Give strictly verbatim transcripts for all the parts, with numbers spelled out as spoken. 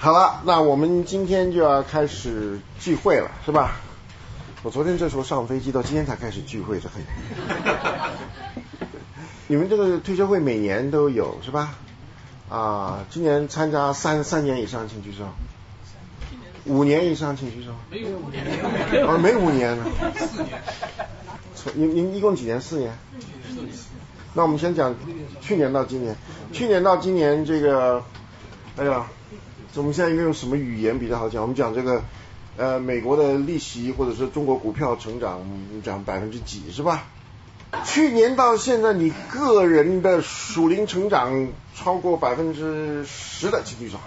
好了，那我们今天就要开始聚会了，是吧？我昨天这时候上飞机，到今天才开始聚会，这很。你们这个退休会每年都有是吧？啊，今年参加三三年以上请举手，五年以上请举手。 没有五年， 啊，没五年呢。 四年。 您您一共几年？四年。四年。那我们先讲去年到今年，去年到今年这个，哎呀。我们现在应该用什么语言比较好讲？我们讲这个呃美国的利息或者是中国股票成长，我们讲百分之几是吧？去年到现在你个人的属灵成长超过百分之十的请举手。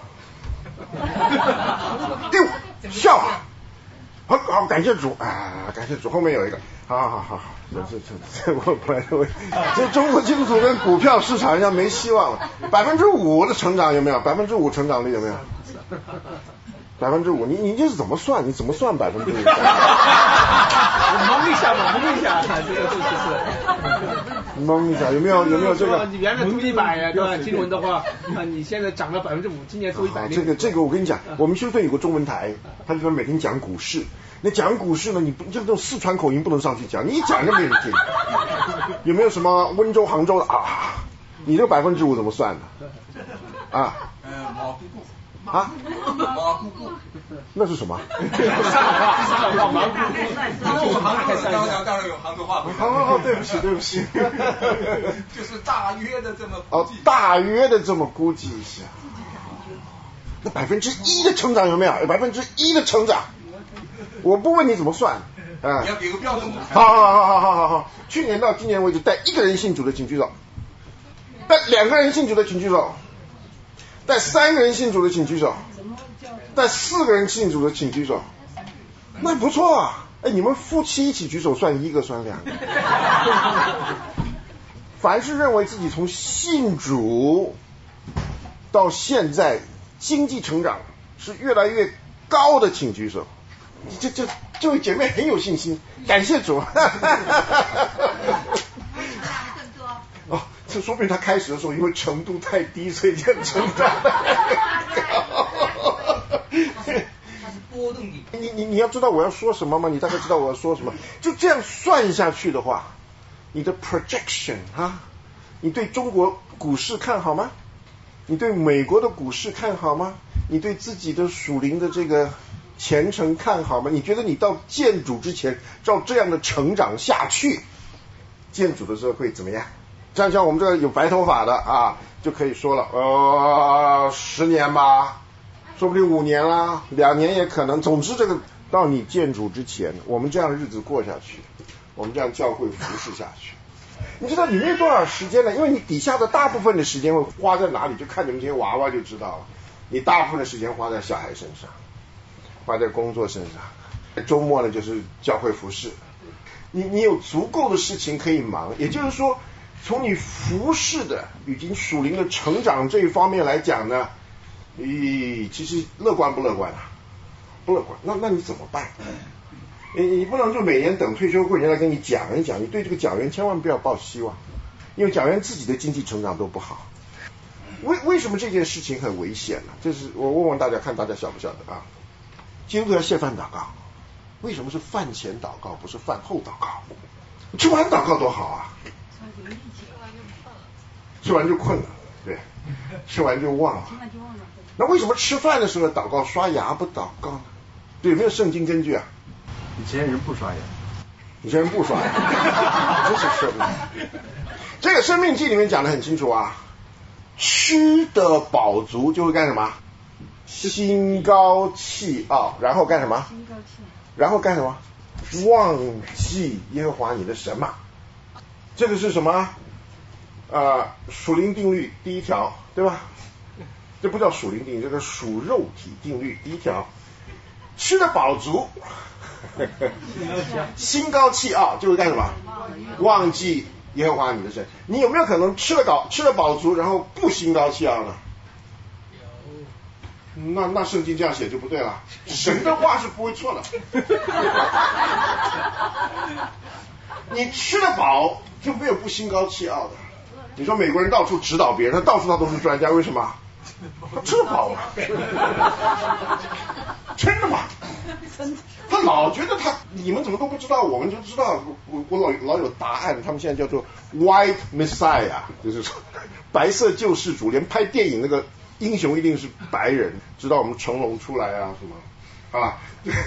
第五笑啊！好好感谢主啊，感谢主，后面有一个，好好好好好，这这这我本来认为这中国金属跟股票市场上没希望了，百分之五的成长有没有？百分之五成长率有没有？百分之五，你你这是怎么算？你怎么算百分之五？ 蒙一下嘛，蒙一下，这个就是蒙一下，有没有有没有这个？ 你原来租一百呀，对吧？金文的话，啊，你现在涨了百分之五，今年租一百。 这个这个我跟你讲，我们休斯顿有个中文台，他就每天讲股市。那讲股市呢，你不就这种四川口音不能上去讲，你一讲就没人听。有没有什么温州、杭州的啊？你这百分之五怎么算的？啊？ 呃，毛姑姑。 啊？ 毛姑姑。 那是什么？ 上海话，上海话，毛姑姑。 因为我杭州人，当然当然有杭州话。 好好好，对不起对不起。 就是大约的这么哦，大约的这么估计一下。那百分之一的成长有没有？有百分之一的成长。我不问你怎么算，啊， 你要给个标准。 好好好好好好好，去年到今年为止，带一个人信主的请举手，带两个人信主的请举手，带三个人信主的请举手，带四个人信主的请举手，那不错啊！哎，你们夫妻一起举手算一个算两个。凡是认为自己从信主到现在经济成长是越来越高的，请举手。这这这位姐妹很有信心，感谢主。哦，这说明她开始的时候因为程度太低，所以这样成长。 波动的。 你你你要知道我要说什么吗？你大概知道我要说什么。就这样算下去的话，你的 projection 啊，你对中国股市看好吗？你对美国的股市看好吗？你对自己的属灵的这个前程看好吗？你觉得你到见主之前照这样的成长下去，见主的时候会怎么样？像像我们这个有白头发的啊，就可以说了，呃，十年吧，说不定五年啦，两年也可能。总之，这个到你见主之前，我们这样的日子过下去，我们这样教会服侍下去，你知道你没有多少时间呢？因为你底下的大部分的时间会花在哪里，就看你们这些娃娃就知道了。你大部分的时间花在小孩身上，花在工作身上，周末呢就是教会服侍。你你有足够的事情可以忙，也就是说，从你服侍的已经属灵的成长这一方面来讲呢，咦，其实乐观不乐观啊？不乐观。那那你怎么办？你你不能就每年等退休会人家来跟你讲一讲，你对这个讲员千万不要抱希望，因为讲员自己的经济成长都不好。为为什么这件事情很危险呢？这是我问问大家，看大家晓不晓得啊？基督徒要谢饭祷告，为什么是饭前祷告，不是饭后祷告？吃完祷告多好啊！吃完就困了，对，吃完就忘了。那为什么吃饭的时候祷告，刷牙不祷告呢？对，有没有圣经根据啊？ 以前人不刷牙， 以前人不刷牙，这是生命。这个《生命记》里面讲得很清楚啊。吃得饱足就会干什么？心高气傲，然后干什么？然后干什么？忘记耶和华你的神嘛。这个是什么？呃，属灵定律第一条，对吧？这不叫属灵定律，这个属肉体定律第一条。吃得饱足，心高气傲就会干什么？忘记耶和华你的神。你有没有可能吃了饱吃了饱足，然后不心高气傲呢？那那圣经这样写就不对了，神的话是不会错的。你吃得饱就没有不心高气傲的。你说美国人到处指导别人，他到处他都是专家，为什么？ 他吃得饱吗？真的吗？他老觉得他你们怎么都不知道，我们就知道。我我老老有答案，他们现在叫做 White Messiah， 就是说白色救世主，连拍电影那个英雄一定是白人，知道我们成龙出来啊什么啊。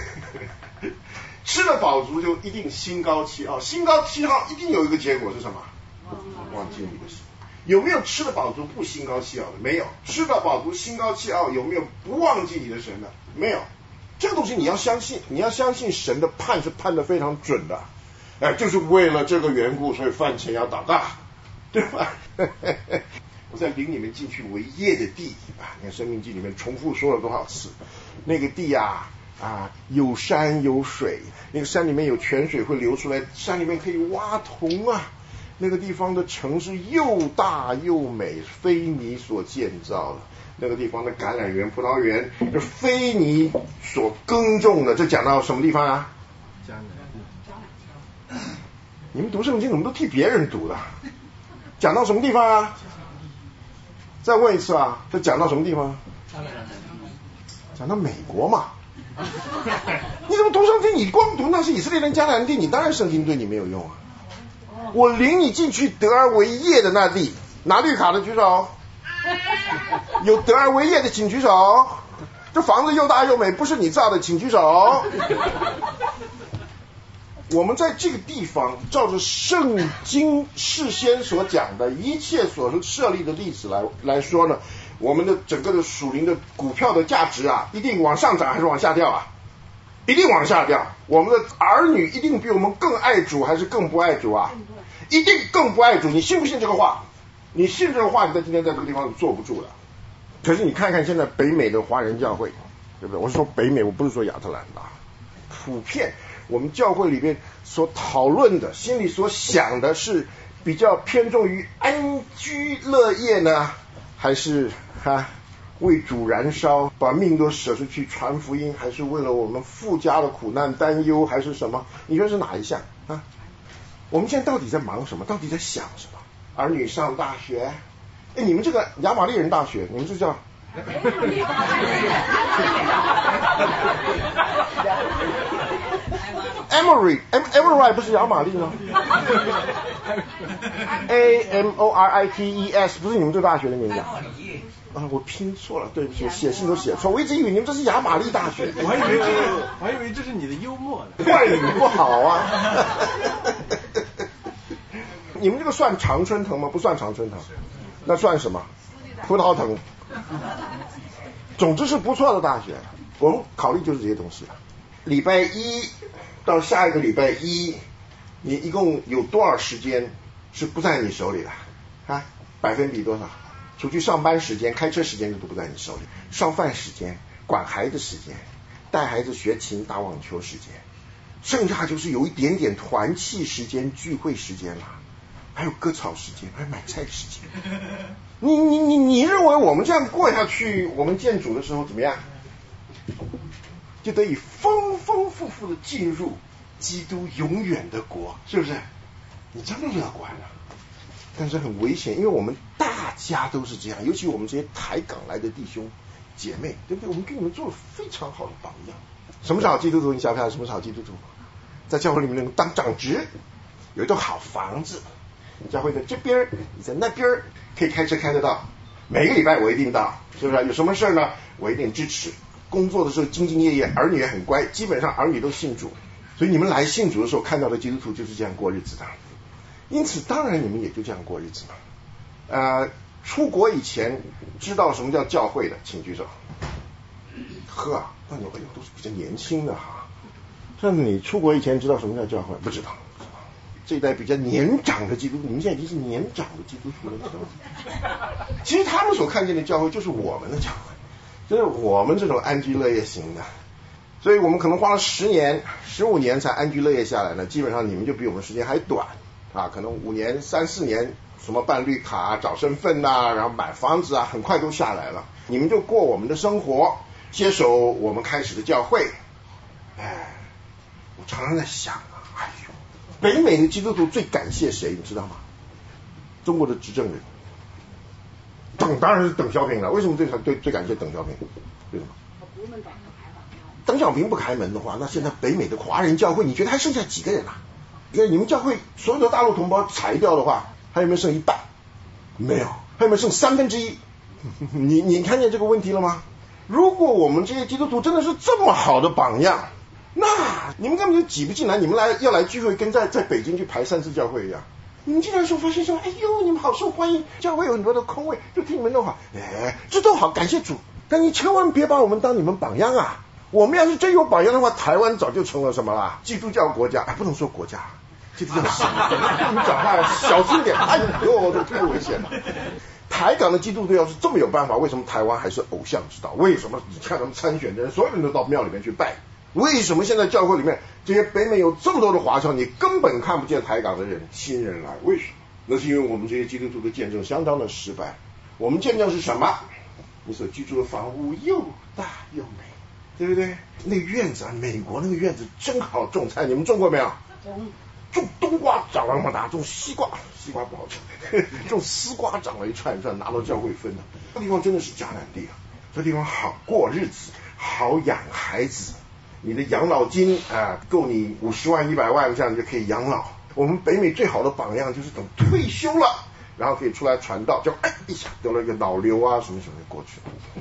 吃了饱足就一定心高气傲，心高气傲一定有一个结果是什么？忘记你的心。有没有吃得饱足不心高气傲的？没有。吃得饱足心高气傲，有没有不忘记你的神的？没有。这个东西你要相信，你要相信神的判是判得非常准的，哎，就是为了这个缘故，所以饭前要祷告，对吧？我在领你们进去为业的地啊，你看《申命记》里面重复说了多少次，那个地啊啊有山有水，那个山里面有泉水会流出来，山里面可以挖铜啊。那个地方的城是又大又美，非你所建造的。那个地方的橄榄园、葡萄园是非你所耕种的。这讲到什么地方啊？ 迦南。 你们读圣经怎么都替别人读的？讲到什么地方啊？再问一次啊，这讲到什么地方？讲到美国嘛。你怎么读圣经？你光读那是以色列人迦南地，你当然圣经对你没有用啊。我领你进去得而为业的那地，拿绿卡的举手。有得而为业的请举手。这房子又大又美，不是你造的请举手。我们在这个地方照着圣经事先所讲的一切所设立的例子来来说呢，我们的整个的属灵的股票的价值啊，一定往上涨还是往下掉啊？一定往下掉。我们的儿女一定比我们更爱主还是更不爱主啊？一定更不爱主。你信不信这个话？你信这个话，你在今天在这个地方你坐不住了。可是你看看现在北美的华人教会，对不对？我是说北美，我不是说亚特兰大。普遍我们教会里边所讨论的，心里所想的是比较偏重于安居乐业呢，还是哈为主燃烧，把命都舍出去传福音，还是为了我们附加的苦难担忧，还是什么？你说是哪一项啊？我们现在到底在忙什么？到底在想什么？儿女上大学？哎，你们这个亚玛利人大学，你们这叫Emory Emory 不是亚玛利吗 ？A M O R I T E S 不是你们这大学的名字啊？啊，我拼错了，对不起，写信都写错，我一直以为你们这是亚玛利大学。 我还以为我还以为这是你的幽默呢。 怪你不好啊！你们这个算常春藤吗？不算常春藤，那算什么？葡萄藤。总之是不错的大学，我们考虑就是这些东西了。礼拜一到下一个礼拜一，你一共有多少时间是不在你手里的啊？百分比多少？出去上班时间、开车时间都不在你手里，上饭时间、管孩子时间、带孩子学琴、打网球时间，剩下就是有一点点团契时间、聚会时间了，还有割草时间，还有买菜时间。你你你你认为我们这样过下去，我们建主的时候怎么样？就得以丰丰富富的进入基督永远的国，是不是？你真的乐观了，但是很危险，因为我们大家都是这样，尤其我们这些台港来的弟兄姐妹，对不对？我们给你们做了非常好的榜样。什么是好基督徒？你晓不晓得什么是好基督徒？在教会里面能当长职，有一栋好房子，教会在这边，你在那边，可以开车开得到。每个礼拜我一定到，是不是？有什么事呢？我一定支持。工作的时候兢兢业业，儿女也很乖，基本上儿女都信主，所以你们来信主的时候看到的基督徒就是这样过日子的。因此，当然你们也就这样过日子嘛。呃，出国以前知道什么叫教会的，请举手。呵，那你哎呦都是比较年轻的哈。像你出国以前知道什么叫教会？不知道。这一代比较年长的基督徒，你们现在已经是年长的基督徒了，知道吗？其实他们所看见的教会就是我们的教会，就是我们这种安居乐业型的。所以我们可能花了十年、十五年才安居乐业下来呢，基本上你们就比我们时间还短啊，可能五年、三四年，什么办绿卡、找身份呐、啊，然后买房子啊，很快都下来了。你们就过我们的生活，接手我们开始的教会。哎，我常常在想啊，哎呦。北美的基督徒最感谢谁，你知道吗？中国的执政人， 等当然是邓小平了。为什么最最最感谢邓小平？为什么？邓小平不开门的话，那现在北美的华人教会，你觉得还剩下几个人啊？你看你们教会所有的大陆同胞裁掉的话，还有没有剩一半？没有，还有没有剩三分之一？你你看见这个问题了吗？如果我们这些基督徒真的是这么好的榜样，那你们根本就挤不进来，你们来要来聚会，跟在在北京去排三次教会一样。你们进来的时候发现说，哎呦，你们好受欢迎，教会有很多的空位，就听你们的话，哎，这都好，感谢主。但你千万别把我们当你们榜样啊！我们要是真有榜样的话，台湾早就成了什么啦？基督教国家，哎，不能说国家，基督教省。你们讲话小心点，哎呦，这太危险了。台港的基督徒要是这么有办法，为什么台湾还是偶像之岛？为什么你看他们参选的人，所有人都到庙里面去拜？为什么现在教会里面这些北美有这么多的华侨，你根本看不见台港的人新人来？为什么？那是因为我们这些基督徒的见证相当的失败。我们见证是什么？你所居住的房屋又大又美，对不对？那个院子啊，美国那个院子真好种菜，你们种过没有？种种冬瓜长了那么大，种西瓜西瓜不好种，种丝瓜长了一串一串，拿到教会分的。这地方真的是迦南地啊，这地方好过日子，好养孩子。你的养老金啊，够你五十万一百万，这样就可以养老。我们北美最好的榜样就是等退休了，然后可以出来传道，就哎一下得了一个脑瘤啊什么什么就过去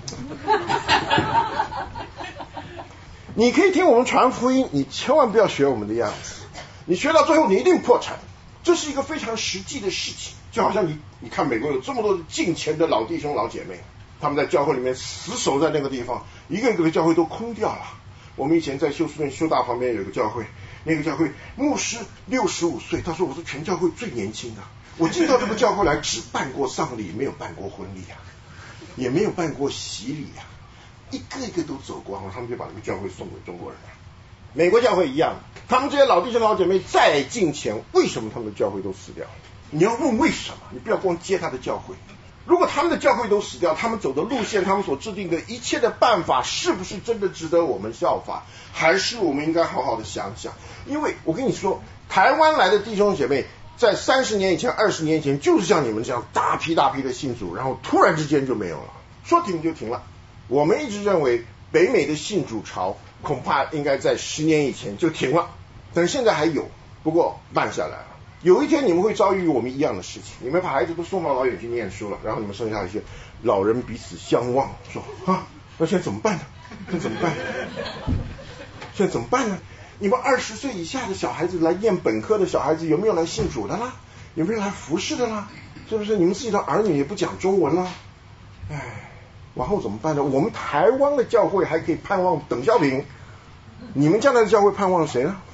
了。你可以听我们传福音，你千万不要学我们的样子，你学到最后你一定破产。这是一个非常实际的事情，就好像你你看美国有这么多的敬虔的老弟兄老姐妹，他们在教会里面死守在那个地方，一个一个的教会都空掉了。我们以前在休斯顿修大旁边有个教会，那个教会牧师六十五岁，他说我是全教会最年轻的。我进到这个教会来，只办过丧礼，没有办过婚礼啊，也没有办过洗礼啊，一个一个都走光了，他们就把这个教会送给中国人了。美国教会一样，他们这些老弟兄老姐妹再敬虔，为什么他们的教会都死掉？你要问为什么，你不要光接他的教会。如果他们的教会都死掉，他们走的路线，他们所制定的一切的办法，是不是真的值得我们效法？还是我们应该好好的想想？因为我跟你说，台湾来的弟兄姐妹，在三十年以前、二十年以前，就是像你们这样大批大批的信主，然后突然之间就没有了，说停就停了。我们一直认为北美的信主潮恐怕应该在十年以前就停了，但是现在还有，不过慢下来了。有一天你们会遭遇我们一样的事情，你们把孩子都送到老远去念书了，然后你们剩下一些老人彼此相望，说啊，那现在怎么办呢？这怎么办？现在怎么办呢？你们二十岁以下的小孩子来念本科的小孩子，有没有来信主的啦？有没有来服侍的啦？是不是？你们自己的儿女也不讲中文啦？哎，往后怎么办呢？我们台湾的教会还可以盼望邓小平，你们将来的教会盼望谁呢？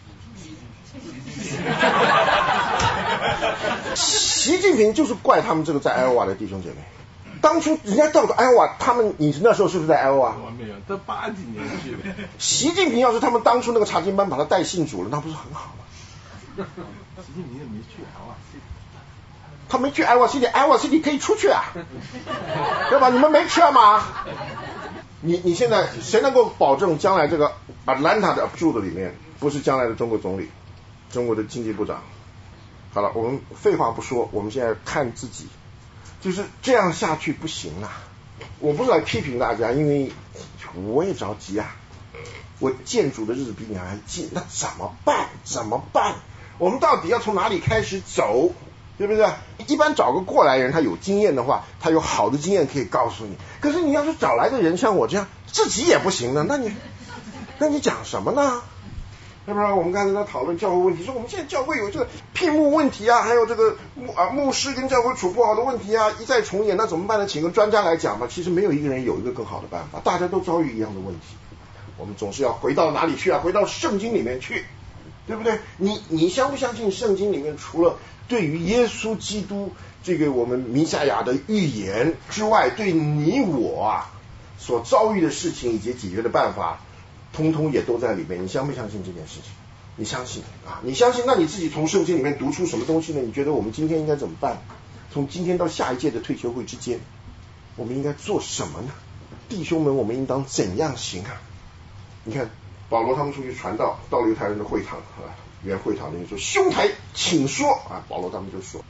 习近平就是怪他们这个在艾奥瓦的弟兄姐妹。当初人家到了艾奥瓦，他们你那时候是不是在艾奥瓦？ 我没有，都八几年去的。 习近平要是他们当初那个查经班把他带信主了，那不是很好吗？ 习近平也没去艾奥瓦 City， 他没去艾奥瓦 City， 艾奥瓦 City 可以出去啊，对吧？你们没去吗？你你现在谁能够保证将来这个 Atlanta 的住的里面不是将来的中国总理？中国的经济部长。好了，我们废话不说，我们现在看自己，就是这样下去不行啊！我不是来批评大家，因为我也着急啊，我见主的日子比你还近，那怎么办？怎么办？我们到底要从哪里开始走？对不对？一般找个过来人，他有经验的话，他有好的经验可以告诉你。可是你要是找来的人像我这样，自己也不行的，那你那你讲什么呢？要不然我们刚才在讨论教会问题，说我们现在教会有这个聘牧问题啊，还有这个牧啊牧师跟教会处不好的问题啊，一再重演，那怎么办呢？请个专家来讲吧。其实没有一个人有一个更好的办法，大家都遭遇一样的问题。我们总是要回到哪里去啊？回到圣经里面去，对不对？你你相不相信圣经里面除了对于耶稣基督这个我们弥赛亚的预言之外，对你我啊所遭遇的事情以及解决的办法，通通也都在里面。你相不相信这件事情？你相信啊？你相信，那你自己从圣经里面读出什么东西呢？你觉得我们今天应该怎么办？从今天到下一届的退休会之间，我们应该做什么呢？弟兄们，我们应当怎样行啊？你看保罗他们出去传道，到犹太人的会堂啊，原会堂里面说兄台请说啊，保罗他们就说，对吧？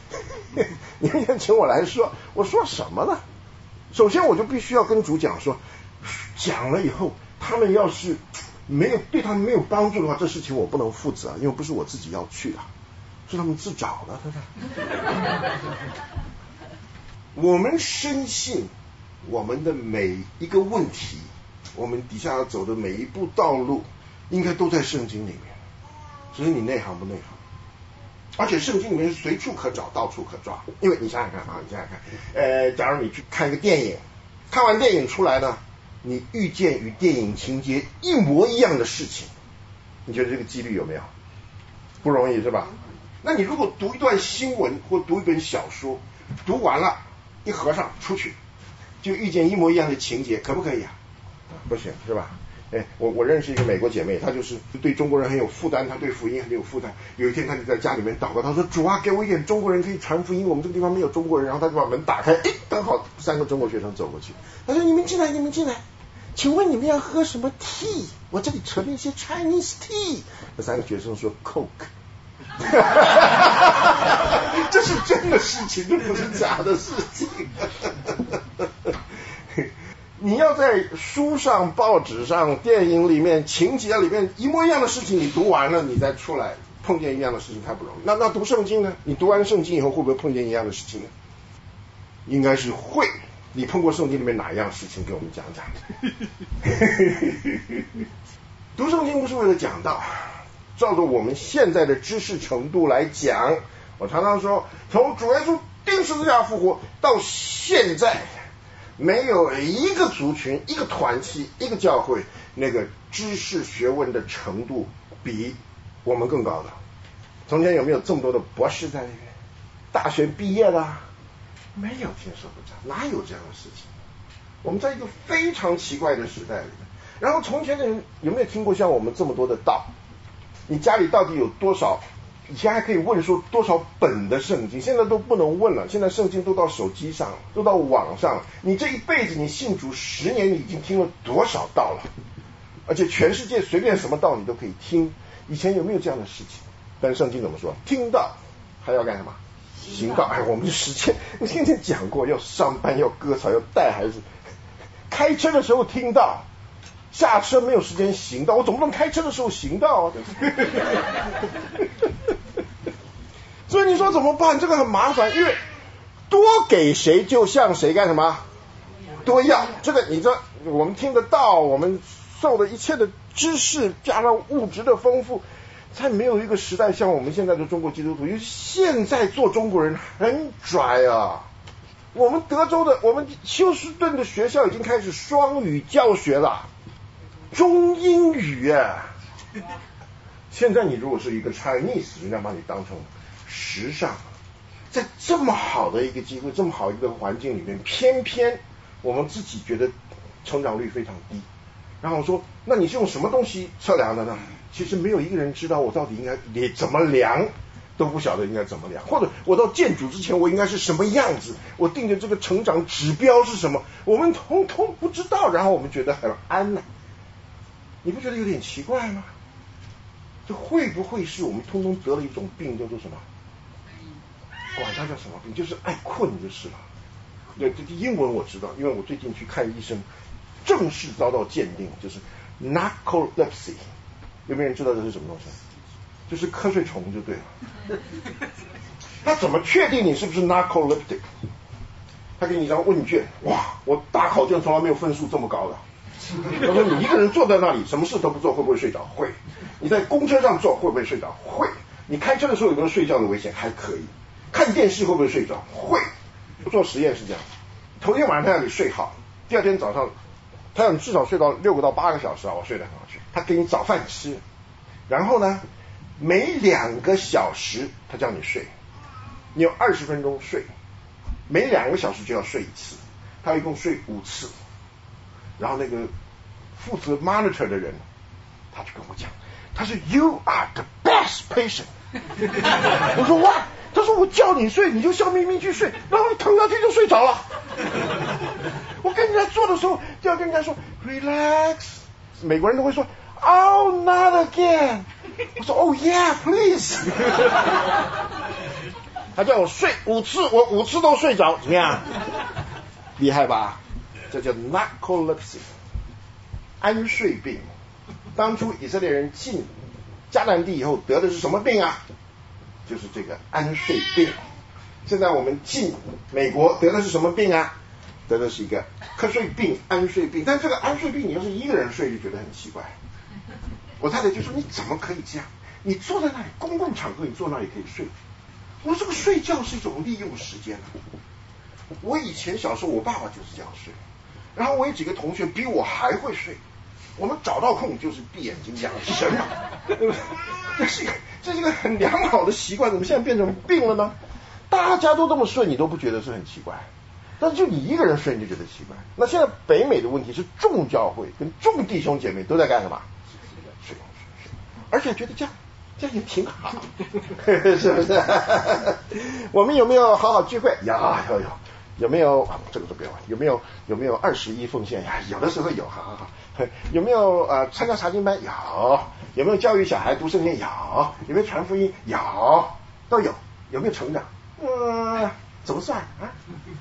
你们先请我来说，我说什么呢？首先我就必须要跟主讲说，讲了以后，他们要是没有对他们没有帮助的话，这事情我不能负责，因为不是我自己要去的，是他们自找的，对不对？我们深信我们的每一个问题，我们底下要走的每一步道路，应该都在圣经里面，只是你内行不内行。而且圣经里面是随处可找，到处可抓。因为你想想看啊，你想想看，呃，假如你去看一个电影，看完电影出来呢，你遇见与电影情节一模一样的事情，你觉得这个几率有没有？不容易是吧？那你如果读一段新闻或读一本小说，读完了一合上出去，就遇见一模一样的情节，可不可以啊？不行是吧？哎，我我认识一个美国姐妹，她就是对中国人很有负担，她对福音很有负担。有一天，她就在家里面祷告，她说：“主啊，给我一点中国人可以传福音，我们这个地方没有中国人。”然后她就把门打开，哎，刚好三个中国学生走过去。她说：“你们进来，你们进来，请问你们要喝什么 tea？ 我这里存了一些 Chinese tea。”那三个学生说 ：“Coke。”这是真的事情，这不是假的事情。你要在书上、报纸上、电影里面、情节里面一模一样的事情，你读完了，你再出来碰见一样的事情太不容易。那那读圣经呢？你读完圣经以后会不会碰见一样的事情呢？应该是会。你碰过圣经里面哪一样事情？给我们讲讲。读圣经不是为了讲道，照着我们现在的知识程度来讲，我常常说，从主耶稣钉十字架复活到现在，没有一个族群、一个团体、一个教会，那个知识学问的程度比我们更高的。从前有没有这么多的博士在里面？大学毕业的没有，听说过这样，哪有这样的事情？我们在一个非常奇怪的时代里面。然后从前的人有没有听过像我们这么多的道？你家里到底有多少？以前还可以问说多少本的圣经，现在都不能问了。现在圣经都到手机上了，都到网上了。你这一辈子你信主十年，你已经听了多少道了？而且全世界随便什么道你都可以听。以前有没有这样的事情？但是圣经怎么说？听到还要干什么？行道。哎，我们时间我天天讲过，要上班，要割草，要带孩子。开车的时候听到，下车没有时间行道，我总不能开车的时候行道啊。所以你说怎么办？这个很麻烦，因为多给谁就向谁干什么？多要。这个你知道，我们听得到，我们受的一切的知识加上物质的丰富，才没有一个时代像我们现在的中国基督徒。因为现在做中国人很拽啊。我们德州的，我们休斯顿的学校已经开始双语教学了，中英语啊。现在你如果是一个 Chinese， 人家把你当成时尚。在这么好的一个机会，这么好一个环境里面，偏偏我们自己觉得成长率非常低。然后说，那你是用什么东西测量的呢？其实没有一个人知道我到底应该你怎么量，都不晓得应该怎么量。或者我到建主之前我应该是什么样子，我定的这个成长指标是什么，我们通通不知道。然后我们觉得很安呢、啊，你不觉得有点奇怪吗？这会不会是我们通通得了一种病，叫做什么？管它叫什么病，就是爱困就是了。对，这英文我知道，因为我最近去看医生，正式遭到鉴定，就是 narcolepsy。有没有人知道这是什么东西？就是瞌睡虫就对了。他怎么确定你是不是 narcoleptic？ 他给你一张问卷，哇，我大考卷从来没有分数这么高的。他说你一个人坐在那里，什么事都不做，会不会睡着？会。你在公车上坐，会不会睡着？会。你开车的时候有没有睡觉的危险？还可以。看电视会不会睡着？会。做实验是这样，头天晚上他让你睡好，第二天早上他让你至少睡到六个到八个小时啊，我睡得很好睡。他给你早饭吃，然后呢，每两个小时他叫你睡，你有二十分钟睡，每两个小时就要睡一次，他一共睡五次。然后那个负责 monitor 的人，他就跟我讲，他说 You are the best patient。我说哇，他说我叫你睡，你就笑眯眯去睡，然后你躺下去就睡着了。我跟人家做的时候就要跟人家说 relax， 美国人都会说 Oh not again。我说 Oh yeah please。 他叫我睡五次，我五次都睡着，怎么样？厉害吧？这叫 narcolepsy， 安睡病。当初以色列人进迦南地以后得的是什么病啊？就是这个安睡病。现在我们进美国得的是什么病啊？得的是一个瞌睡病、安睡病。但这个安睡病，你要是一个人睡就觉得很奇怪。我太太就说：“你怎么可以这样？你坐在那里，公共场合你坐那里可以睡。”我说：“这个睡觉是一种利用时间啊。”我以前小时候，我爸爸就是这样睡，然后我有几个同学比我还会睡。我们找到空就是闭眼睛养神嘛，对不对？这是一个这是一个很良好的习惯，怎么现在变成病了呢？大家都这么睡，你都不觉得是很奇怪，但是就你一个人睡你就觉得奇怪。那现在北美的问题是，众教会跟众弟兄姐妹都在干什么？睡睡睡，而且觉得这样这样也挺好，是不是？我们有没有好好聚会？有有有。有没有、啊、这个都不要问？有没有有没有二十一奉献呀？有的时候有，好好好。有没有呃参加查经班？有。有没有教育小孩读圣经？有。有没有传福音？有，都有。有没有成长？嗯，怎么算啊？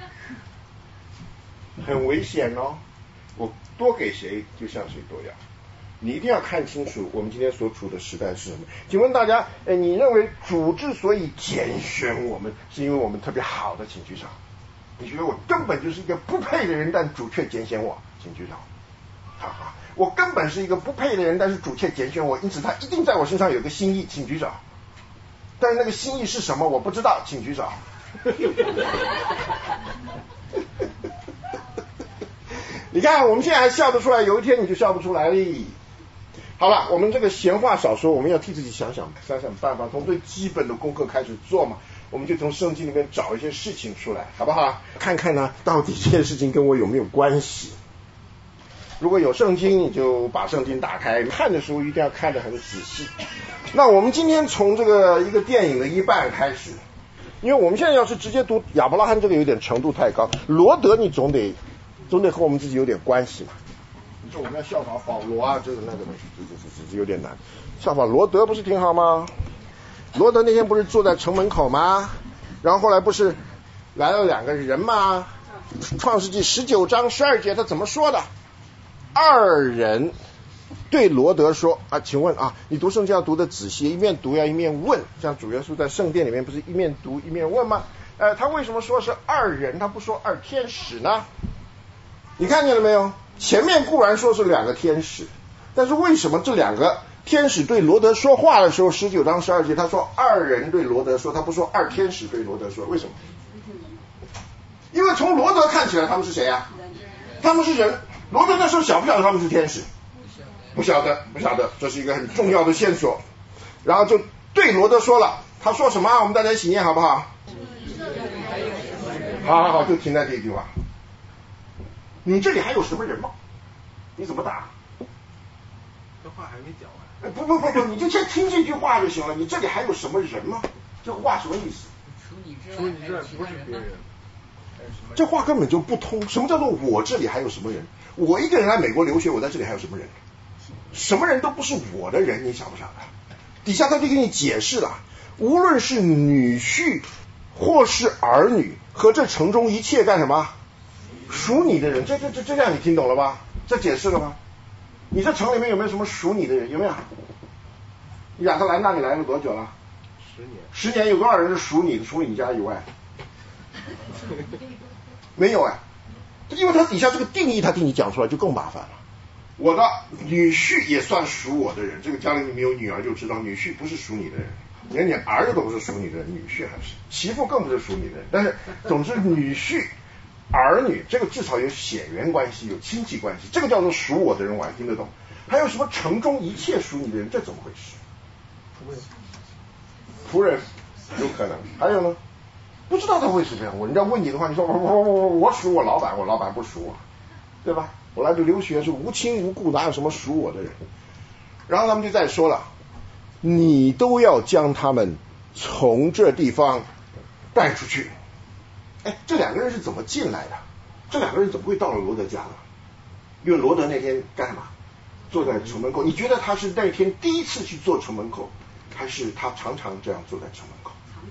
很危险哦！我多给谁就向谁多要。你一定要看清楚我们今天所处的时代是什么。请问大家，哎，你认为主之所以拣选我们，是因为我们特别好的？请举手。你觉得我根本就是一个不配的人，但主却拣选我，请举手。好好，我根本是一个不配的人，但是主却拣选我，因此他一定在我身上有个心意，请举手。但是那个心意是什么我不知道，请举手。你看我们现在还笑得出来，有一天你就笑不出来了。好了，我们这个闲话少说，我们要替自己想想想想办法，从最基本的功课开始做嘛。我们就从圣经里面找一些事情出来，好不好？看看呢，到底这件事情跟我有没有关系？如果有圣经，你就把圣经打开，看的时候一定要看得很仔细。那我们今天从这个一个电影的一半开始，因为我们现在要是直接读亚伯拉罕，这个有点程度太高。罗德你总得总得和我们自己有点关系嘛。你说我们要效法保罗啊，这个那个的，这这这这有点难。效法罗德不是挺好吗？罗德那天不是坐在城门口吗？然后后来不是来了两个人吗？创世纪十九章十二节他怎么说的？二人对罗德说啊，请问啊，你读圣经要读的仔细，一面读要一面问，像主耶稣在圣殿里面不是一面读一面问吗？呃，他为什么说是二人，他不说二天使呢？你看见了没有？前面固然说是两个天使，但是为什么这两个天使对罗德说话的时候，十九章十二节他说二人对罗德说，他不说二天使对罗德说，为什么？因为从罗德看起来他们是谁啊？他们是人。罗德那时候晓不晓得他们是天使？不晓得，不晓得，这是一个很重要的线索。然后就对罗德说了，他说什么？我们大家一起念好不好？好好好，就停在这一句话。你这里还有什么人吗？你怎么打？ 这话还没讲完。 不不不不，你就先听这句话就行了。你这里还有什么人吗？这话什么意思？ 除你之除你之外不是别人。 这话根本就不通。什么叫做我这里还有什么人？我一个人来美国留学，我在这里还有什么人？什么人都不是我的人，你晓不晓得？底下他就给你解释了，无论是女婿或是儿女，和这城中一切干什么？属你的人。这这这这样你听懂了吧？这解释了吗？你这城里面有没有什么属你的人？有没有？亚特兰大你来了多久了？ 十年。 十年有多少人是属你的？除你家以外？没有哎，因为他底下这个定义他替你讲出来就更麻烦了。我的女婿也算属我的人，这个家里面有女儿就知道，女婿不是属你的人，连你儿子都不是属你的人，女婿还是，媳妇更不是属你的人。但是总之女婿儿女这个至少有血缘关系，有亲戚关系，这个叫做属我的人我还听得懂。还有什么城中一切属你的人，这怎么回事？仆人有可能。还有呢？不知道他为什么这样问，人家问你的话，你说我我我我属我老板，我老板不属我，对吧？我来这留学是无亲无故，哪有什么属我的人？然后他们就再说了，你都要将他们从这地方带出去。哎，这两个人是怎么进来的？这两个人怎么会到了罗德家呢？因为罗德那天干嘛？坐在城门口。你觉得他是那天第一次去坐城门口，还是他常常这样坐在城门口？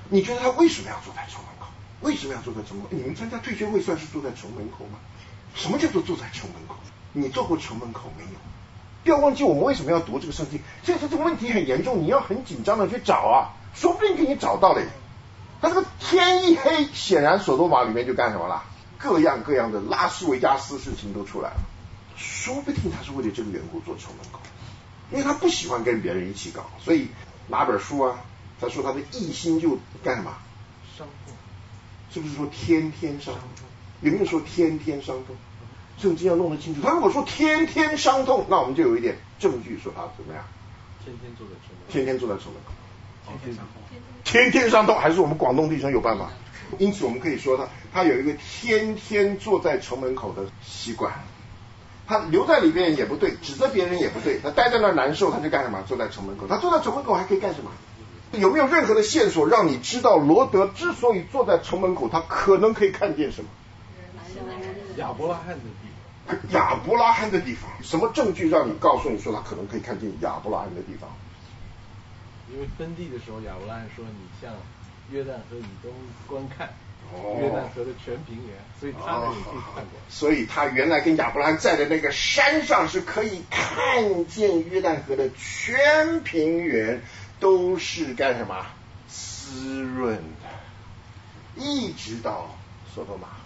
你觉得他为什么要坐在城门口？为什么要坐在城门口？你们参加退休会算是坐在城门口吗？什么叫做坐在城门口？你坐过城门口没有？不要忘记我们为什么要读这个圣经。所以这个问题很严重，你要很紧张的去找啊，说不定给你找到了。他这个天一黑，显然索多玛里面就干什么了？各样各样的拉斯维加斯事情都出来了。说不定他是为了这个缘故坐城门口，因为他不喜欢跟别人一起搞，所以拿本书啊，他说他的一心就干什么？ 伤痛。 是不是说天天伤痛？有没有说天天伤痛？圣经要弄得清楚。他如果说天天伤痛，那我们就有一点证据说他怎么样？ 天天坐在城门口。 天天坐在城门口。 天天伤痛。 天天伤痛，还是我们广东弟兄有办法？因此我们可以说他他有一个天天坐在城门口的习惯。他留在里面也不对，指责别人也不对，他待在那儿难受，他就干什么？坐在城门口。他坐在城门口还可以干什么？有没有任何的线索让你知道罗德之所以坐在城门口，他可能可以看见什么？ 亚伯拉罕的地方。 亚伯拉罕的地方，什么证据让你告诉你说他可能可以看见亚伯拉罕的地方？ 因为分地的时候，亚伯拉罕说：“你向约旦河以东观看。” 哦， 约旦河的全平原，所以他们也可以看过。 所以他原来跟亚伯拉罕在的那个山上是可以看见约旦河的全平原，都是干什么？滋润的，一直到索多玛，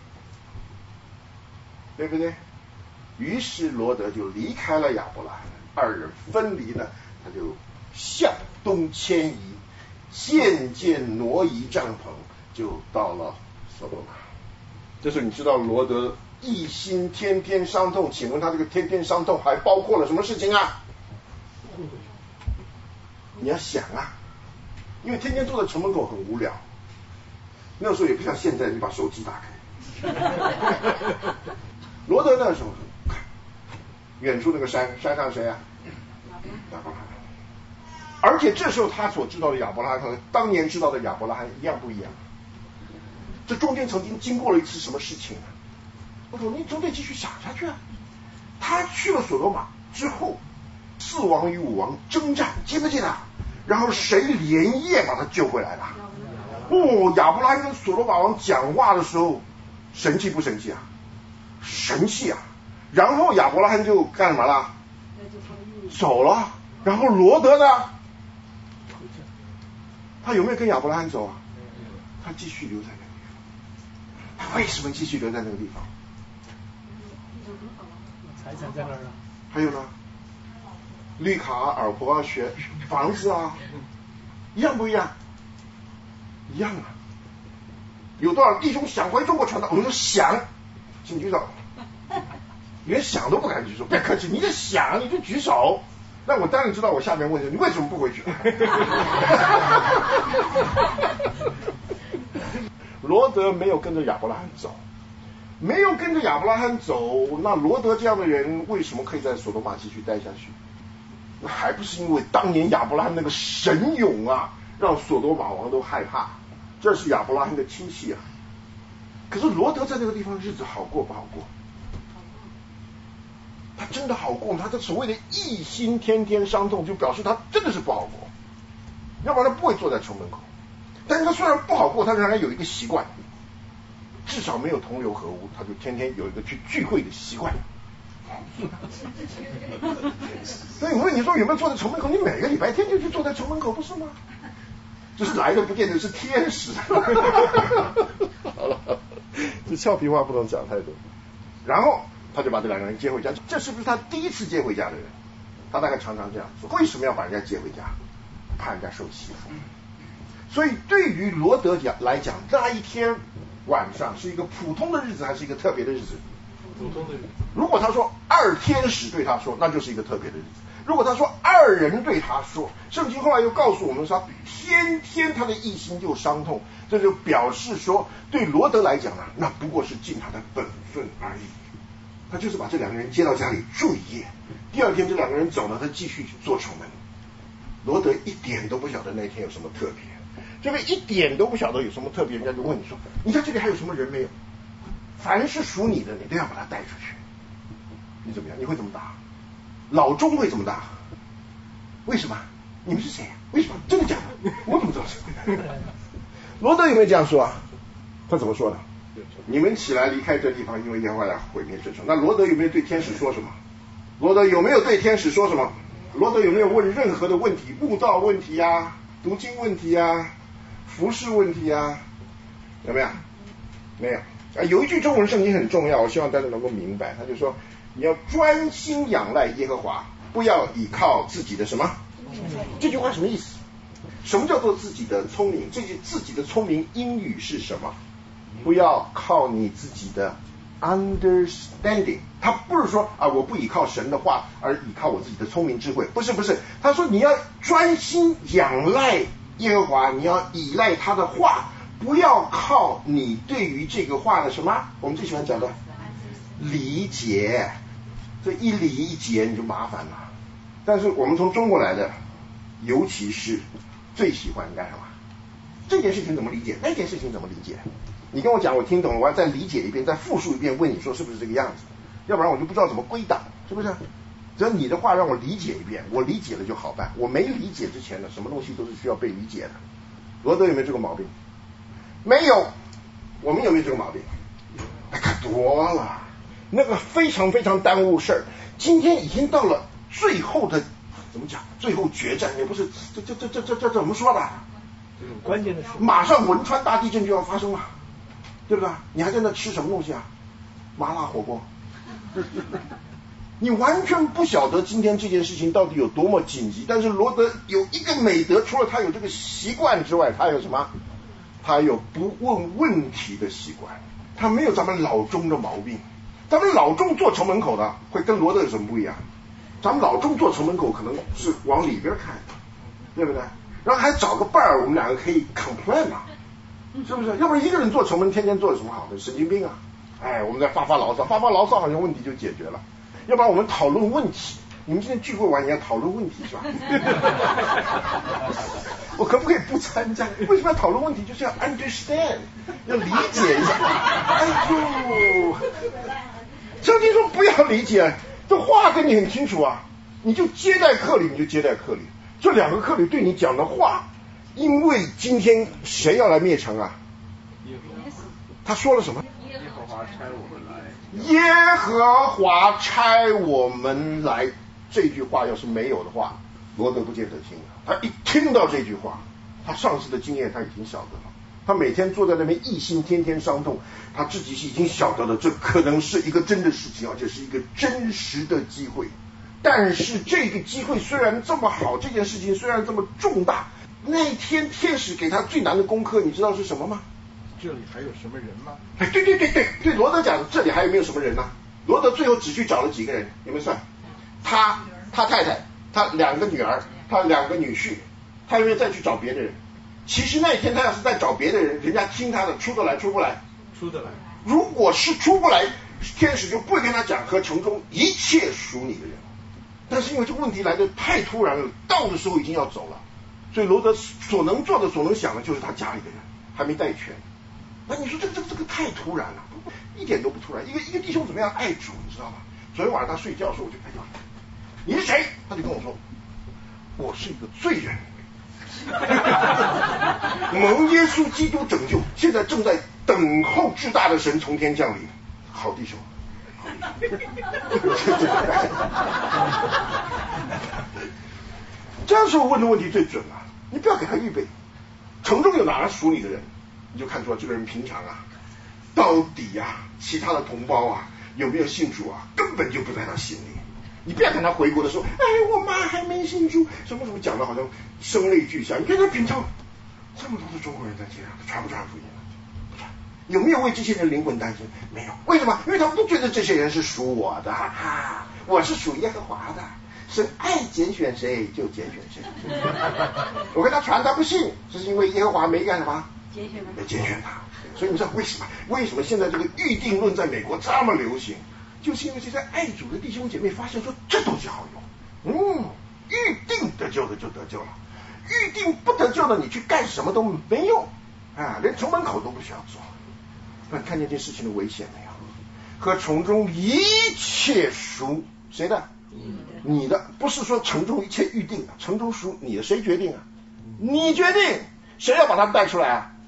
对不对？于是罗德就离开了亚伯拉罕，二人分离了，他就向东迁移，渐渐挪移帐篷，就到了索多玛。这是你知道罗德一心天天伤痛，请问他这个天天伤痛还包括了什么事情啊？你要想啊，因为天天坐在城门口很无聊，那时候也不像现在你把手机打开。罗德那时候看远处那个山，山上谁啊？亚伯拉罕。而且这时候他所知道的亚伯拉罕和当年知道的亚伯拉罕一样不一样？这中间曾经经过了一次什么事情啊？我说你总得继续想下去啊。他去了索多玛之后，四王与五王征战，记不记得？然后谁连夜把他救回来了？哦，亚伯拉罕跟索多玛王讲话的时候，神气不神气啊？神气啊！然后亚伯拉罕就干什么了？走了。然后罗德呢？他有没有跟亚伯拉罕走啊？他继续留在那个地方。他为什么继续留在那个地方？ 财产在那儿呢。 还有呢？绿卡啊、耳朵啊、学房子啊，一样不一样？一样啊！有多少弟兄想回中国传道？我们说想，请举手。连想都不敢举手，别客气，你就想你就举手。那我当然知道我下面问题，你为什么不回去？罗德没有跟着亚伯拉罕走，没有跟着亚伯拉罕走，那罗德这样的人为什么可以在索多玛继续待下去？那还不是因为当年亚伯拉罕那个神勇啊，让索多玛王都害怕。这是亚伯拉罕的亲戚啊。可是罗德在这个地方日子好过不好过？他真的好过吗？他这所谓的一心天天伤痛，就表示他真的是不好过，要不然他不会坐在城门口。但是他虽然不好过，他仍然有一个习惯，至少没有同流合污，他就天天有一个去聚会的习惯。所以我问你说有没有坐在城门口？你每个礼拜天就去坐在城门口，不是吗？只是来的不见得是天使。好了，这俏皮话不能讲太多。然后他就把这两个人接回家，这是不是他第一次接回家的人？他大概常常这样说。为什么要把人家接回家？怕人家受欺负。所以对于罗德讲来讲，那一天晚上是一个普通的日子，还是一个特别的日子？ 普通的日子。 如果他说二天使对他说，那就是一个特别的日子。如果他说二人对他说，圣经后来又告诉我们说，天天他的一心就伤痛，这就表示说，对罗德来讲呢，那不过是尽他的本分而已。他就是把这两个人接到家里住一夜，第二天这两个人走了，他继续做城门。罗德一点都不晓得那天有什么特别，这个一点都不晓得有什么特别，人家就问你说，你在这里还有什么人没有？凡是属你的，你都要把他带出去。你怎么样？你会怎么打？老钟会怎么打？为什么？你们是谁？为什么？真的假的？我怎么知道？ 罗德有没有这样说啊？他怎么说的？你们起来离开这地方，因为耶和华要毁灭这城。那罗德有没有对天使说什么？罗德有没有对天使说什么？罗德有没有问任何的问题？悟道问题啊，读经问题啊，服侍问题啊，有没有？没有啊。有一句中文圣经很重要，我希望大家能够明白，他就说你要专心仰赖耶和华，不要倚靠自己的什么？这句话什么意思？什么叫做自己的聪明？这句自己的聪明英语是什么？不要靠你自己的 understanding。他不是说啊，我不依靠神的话，而依靠我自己的聪明智慧，不是不是。他说你要专心仰赖耶和华，你要依赖他的话，不要靠你对于这个话的什么？我们最喜欢讲的理解。这一理一解你就麻烦了。但是我们从中国来的，尤其是最喜欢干什么？这件事情怎么理解？那件事情怎么理解？你跟我讲，我听懂了，我要再理解一遍，再复述一遍，问你说是不是这个样子？要不然我就不知道怎么归档，是不是？只要你的话让我理解一遍，我理解了就好办。我没理解之前的什么东西都是需要被理解的。罗德有没有这个毛病？没有。我们有没有这个毛病？那可多了，那个非常非常耽误事儿。今天已经到了最后的怎么讲？最后决战也不是这这这这这这怎么说的？ 这种关键的事， 马上汶川大地震就要发生了，对不对？你还在那吃什么东西啊？麻辣火锅。你完全不晓得今天这件事情到底有多么紧急。但是罗德有一个美德，除了他有这个习惯之外，他有什么？他有不问问题的习惯。他没有咱们老中的毛病。咱们老中坐城门口的会跟罗德有什么不一样？咱们老中坐城门口可能是往里边看，对不对？然后还找个伴儿，我们两个可以 complain 嘛，是不是？要不然一个人坐城门，天天坐有什么好的？神经病啊！哎，我们在发发牢骚，发发牢骚好像问题就解决了。要不然我们讨论问题。你们今天聚会完，你要讨论问题是吧？我可不可以不参加？为什么要讨论问题？就是要 understand， 要理解一下。哎呦，圣经说不要理解，这话跟你很清楚啊，你就接待客旅，你就接待客旅。这两个客旅对你讲的话，因为今天谁要来灭城啊？他说了什么？ 耶和华差我们来。 耶和华差我们来。这句话要是没有的话，罗德不见得听了。他一听到这句话，他上次的经验他已经晓得了。他每天坐在那边一心天天伤痛，他自己是已经晓得了，这可能是一个真的事情，而且是一个真实的机会。但是这个机会虽然这么好，这件事情虽然这么重大，那天天使给他最难的功课，你知道是什么吗？ 这里还有什么人吗？ 哎，对对对对对，罗德讲这里还有没有什么人呢？罗德最后只去找了几个人，有没有算？他、他太太、他两个女儿、他两个女婿，他有没有再去找别的人？其实那一天他要是再找别的人，人家听他的，出得来出不来？ 出得来。 如果是出不来，天使就不会跟他讲和城中一切属你的人。但是因为这个问题来的太突然了，到的时候已经要走了，所以罗德所能做的、所能想的就是他家里的人还没带全。那你说这个这个这个太突然了，一点都不突然。一个一个弟兄怎么样爱主，你知道吗？昨天晚上他睡觉的时候，我就哎呦，你是谁？他就跟我说，我是一个罪人，蒙耶稣基督拯救，现在正在等候至大的神从天降临。好弟兄，好弟兄，这样时候问的问题最准了。你不要给他预备，城中有哪个属你的人，你就看出来这个人平常啊，到底呀、啊，其他的同胞啊有没有信主啊，根本就不在他心里。你不要看他回国的时候，哎，我妈还没信主，什么什么讲的好像声泪俱下。你看他平常这么多的中国人在街上，他传不传福音啊？不传。有没有为这些人灵魂担心？没有。为什么？因为他不觉得这些人是属我的，啊，我是属耶和华的。神爱拣选谁就拣选谁。我跟他传，他不信，这是因为耶和华没干什么？拣选没拣选他。所以你知道为什么？为什么现在这个预定论在美国这么流行？就是因为这些爱主的弟兄姐妹发现说，这东西好用。嗯，预定得救的就得救了，预定不得救的，你去干什么都没用啊，连城门口都不需要做。那看见这事情的危险没有？和城中一切属谁的？你的，不是说城中一切预定的，城中属你的，谁决定啊？你决定。谁要把他们带出来啊？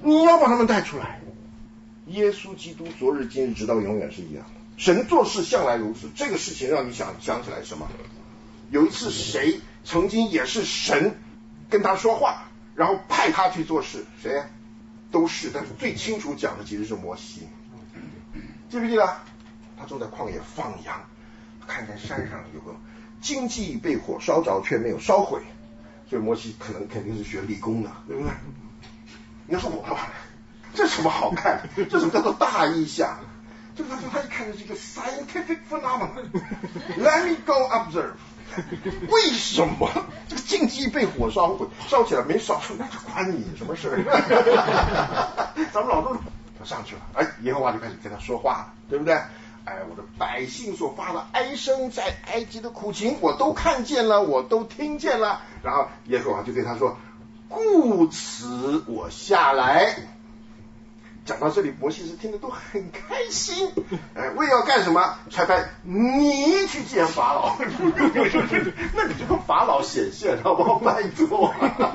你要把他们带出来。耶稣基督昨日今日直到永远是一样的，神做事向来如此。这个事情让你想想起来什么？有一次谁曾经也是神跟他说话，然后派他去做事，谁呀？都是，但是最清楚讲的其实是摩西。记不记得？他正在旷野放羊，看见山上有个荆棘被火烧着却没有烧毁，所以摩西可能肯定是学理工的，对不对？你要说我的话，这什么好看？这什么叫做大意象？就是他说他一看的是一个 scientific phenomenon。Let me go observe。为什么这个荆棘被火烧毁，烧起来没烧出，那就关你什么事儿？咱们老都他上去了，哎，耶和华就开始跟他说话了，对不对？哎，我的百姓所发的哀声，在埃及的苦情，我都看见了，我都听见了。然后耶和华就对他说：“故此我下来。”讲到这里，摩西是听得都很开心。哎，为要干什么？差派你去见法老。那你就跟法老显现，好不好？拜托。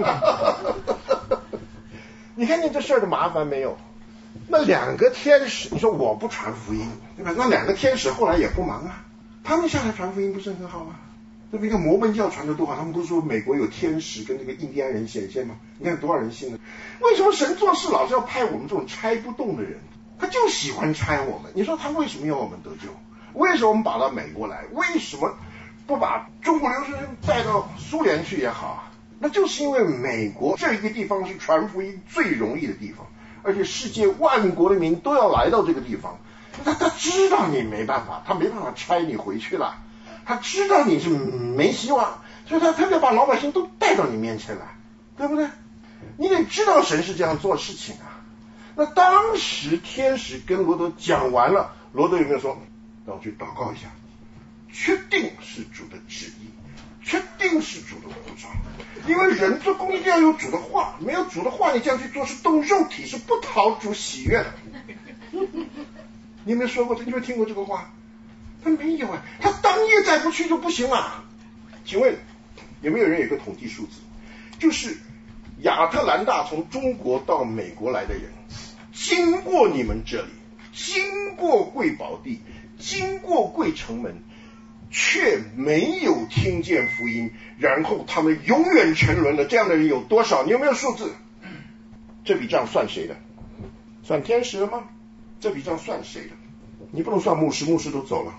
你看见这事儿的麻烦没有？那两个天使，你说我不传福音，对吧？那两个天使后来也不忙啊，他们下来传福音不是很好吗？对不对？摩门教传的多好，他们不是说美国有天使跟这个印第安人显现吗？你看多少人信呢？为什么神做事老是要派我们这种拆不动的人？他就喜欢拆我们。你说他为什么要我们得救？为什么我们把到美国来？为什么不把中国留学生带到苏联去也好啊？那就是因为美国这一个地方是传福音最容易的地方，而且世界万国的民都要来到这个地方。他他知道你没办法，他没办法拆你回去了。他知道你是没希望，所以他特别把老百姓都带到你面前来，对不对？你得知道神是这样做事情啊。那当时天使跟罗德讲完了，罗德有没有说让我去祷告一下，确定是主的旨意，确定是主的呼召？因为人做公益要有主的话，没有主的话你这样去做是动肉体，是不讨主喜悦的。你有没有说过这？你有没有听过这个话？他没有啊，他当夜再不去就不行了。请问有没有人有个统计数字？就是亚特兰大从中国到美国来的人，经过你们这里，经过贵宝地，经过贵城门，却没有听见福音，然后他们永远沉沦了。这样的人有多少？你有没有数字？这笔账算谁的？算天使的吗？这笔账算谁的？你不能算牧师，牧师都走了。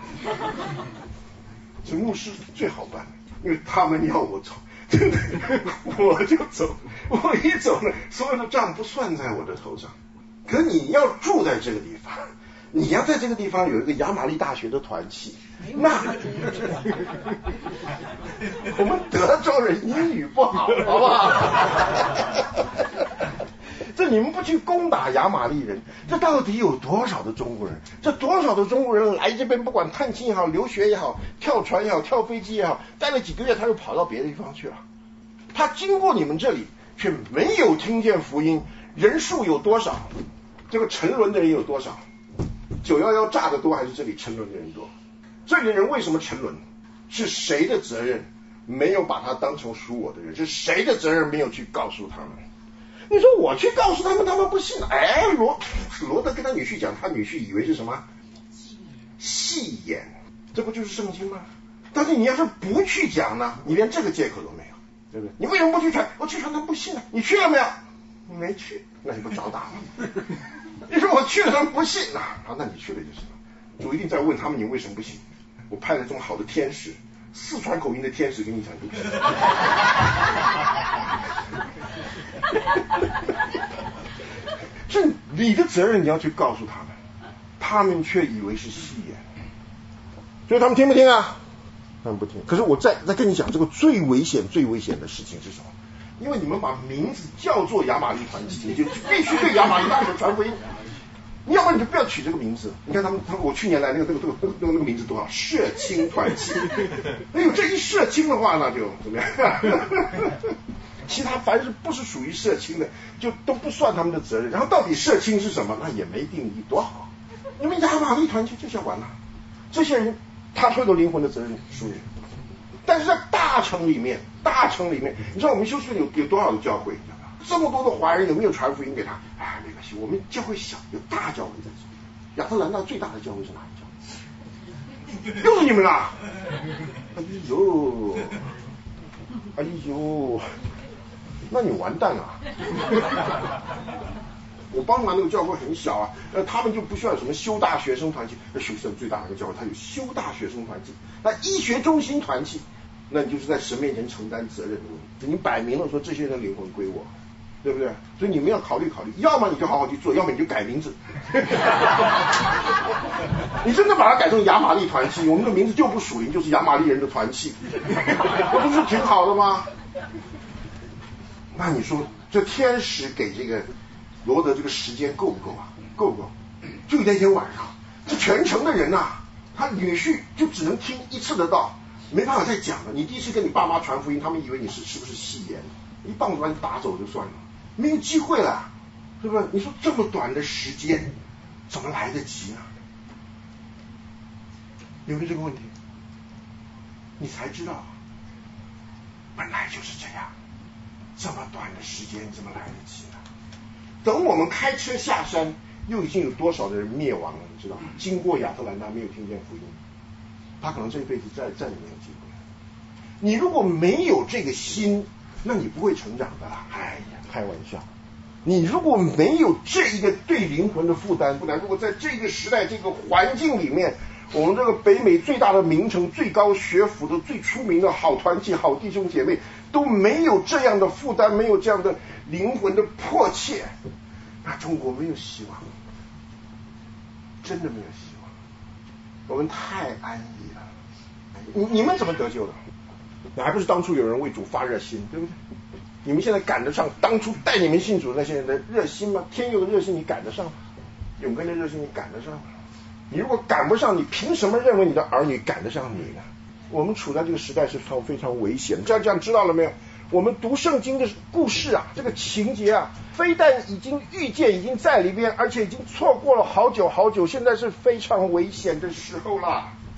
这牧师最好办，因为他们要我走，对不对？我就走，我一走呢，所有的账不算在我的头上。可你要住在这个地方，你要在这个地方有一个亚玛利大学的团契，那我们德州人英语不好，好不好？这你们不去攻打亚玛力人，这到底有多少的中国人？这多少的中国人来这边，不管探亲也好，留学也好，跳船也好，跳飞机也好，待了几个月他又跑到别的地方去了。他经过你们这里，却没有听见福音，人数有多少？这个沉沦的人有多少？九一一炸的多还是这里沉沦的人多？这里的人为什么沉沦？是谁的责任？没有把他当成属我的人，是谁的责任？没有去告诉他们。你说我去告诉他们，他们不信。哎，罗罗德跟他女婿讲，他女婿以为是什么？戏言，这不就是圣经吗？但是你要是不去讲呢，你连这个借口都没有，对不对？你为什么不去传？我去传，他们不信啊。你去了没有？你没去，那你不找打吗？你说我去了，他们不信啊，好，那你去了就行了。主一定在问他们，你为什么不信？我派了这么好的天使，四川口音的天使跟你讲就不信。是你的责任，你要去告诉他们，他们却以为是戏言，所以他们听不听啊？他们不听。可是我再再跟你讲，这个最危险、最危险的事情是什么？因为你们把名字叫做亚玛力团契，你就必须对亚玛力大学传福音。你要不然你就不要取这个名字。你看他们，他们我去年来那个那个那个那个那个名字多好，社青团契。哎呦，这一社青的话，那就怎么样？其他凡是不是属于社青的，就都不算他们的责任。然后到底社青是什么？那也没定义，多好！你们亚玛力团契就想完了，这些人他会有灵魂的责任属于。但是在大城里面，大城里面，你知道我们休斯顿有有多少的教会？ 这么多的华人有没有传福音给他？哎，没关系，我们教会小，有大教会在这。亚特兰大最大的教会是哪一教？又是你们啦！哎呦，哎呦，那你完蛋了。我帮忙那个教会很小啊，呃，他们就不需要有什么修大学生团契。那休斯顿最大的一个教会，它有修大学生团契，那医学中心团契，那你就是在神面前承担责任的问题。你摆明了说这些人的灵魂归我，对不对？所以你们要考虑考虑，要么你就好好去做，要么你就改名字。你真的把它改成亚玛力团契，我们的名字就不属灵，就是亚玛力人的团契，那不是挺好的吗？那你说这天使给这个罗德这个时间够不够啊？够不够？就那天晚上，这全城的人啊，他女婿就只能听一次的道，没办法再讲了。你第一次跟你爸妈传福音，他们以为你是是不是戏言，一棒子把你打走就算了，没有机会了，是不是？你说这么短的时间，怎么来得及呢？有没有这个问题？你才知道，本来就是这样，这么短的时间怎么来得及呢？等我们开车下山，又已经有多少的人灭亡了，你知道吗？经过亚特兰大没有听见福音，他可能这一辈子再再也没有机会。你如果没有这个心，那你不会成长的啦。哎呀，开玩笑。你如果没有这一个对灵魂的负担，不然如果在这个时代这个环境里面，我们这个北美最大的名城、最高学府的、最出名的好团体、好弟兄姐妹都没有这样的负担，没有这样的灵魂的迫切，那中国没有希望，真的没有希望。我们太安逸了。你你们怎么得救的？还不是当初有人为主发热心，对不对？你们现在赶得上当初带你们信主那些人的热心吗？天佑的热心你赶得上吗？永根的热心你赶得上吗？你如果赶不上，你凭什么认为你的儿女赶得上你呢？我们处在这个时代是非常非常危险。这样这样知道了没有？我们读圣经的故事啊，这个情节啊，非但已经预见已经在里边，而且已经错过了好久好久，现在是非常危险的时候了。